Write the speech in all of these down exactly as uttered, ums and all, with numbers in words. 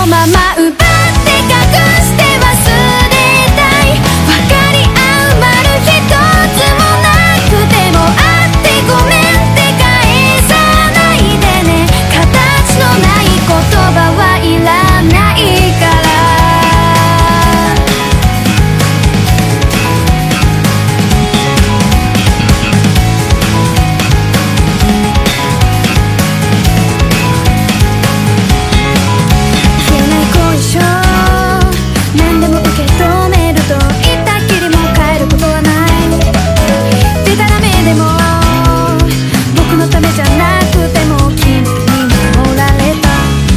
まま奪って隠して忘れたい。分かり合う丸一つもなくてもあってごめんって返さないでね。形のない言葉はいらないから。何でも受け止めると言ったきりも変えることはない。でたらめでも僕のためじゃなくても君に守られた。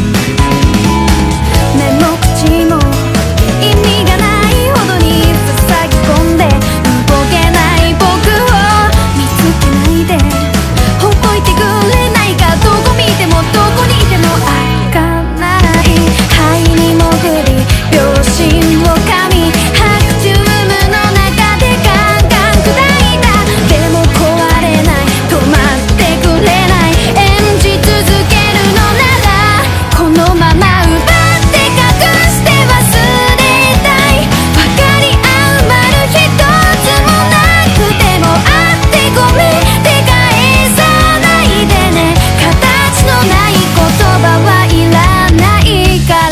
目も口も意味がないほどに塞ぎ込んで動けない僕を見つけないでほっといてくれないか。どこ見てもどこにいても開かない。肺に潜り秒針を噛み白昼夢の中でガンガン砕いた。でも壊れない止まってくれない演じ続けるのならこのまま奪って隠して忘れたい。分かり合う丸一つもなくてもあってごめんって返さないでね。形のない言葉はいらないから。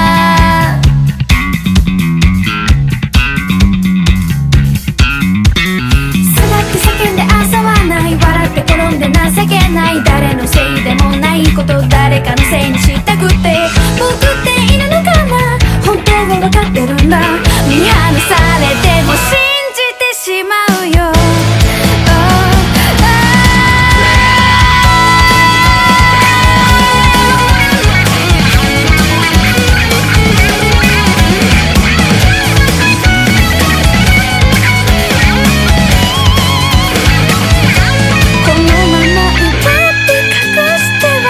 叫んで遊ばない笑って転んで情けない。誰のせいでもないこと誰かのせいにしたくて僕っているのかな。本当は分かってるんだ。見放されても信じてしまうよ。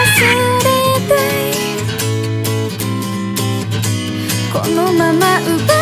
このまま奪